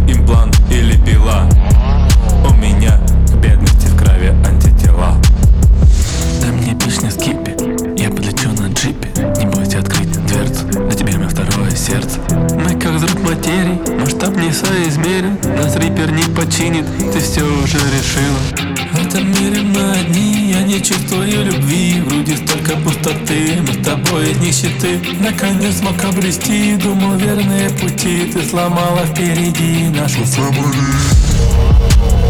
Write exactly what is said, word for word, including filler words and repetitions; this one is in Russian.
имплант или пила. У меня к бедности в крови антитела. Дай мне бич на скипе, я подлечу на джипе. Не бойся открыть дверцу, для тебя мое второе сердце. Мы как взрыв материи, масштаб не соизмерен. Нас рипер не починит, ты все уже решила. В этом мире мы одни, я не чувствую любви. В груди столько пустоты, мы с тобой из нищеты. Наконец смог обрести, думал, верные пути. Ты сломала впереди нашу свободу.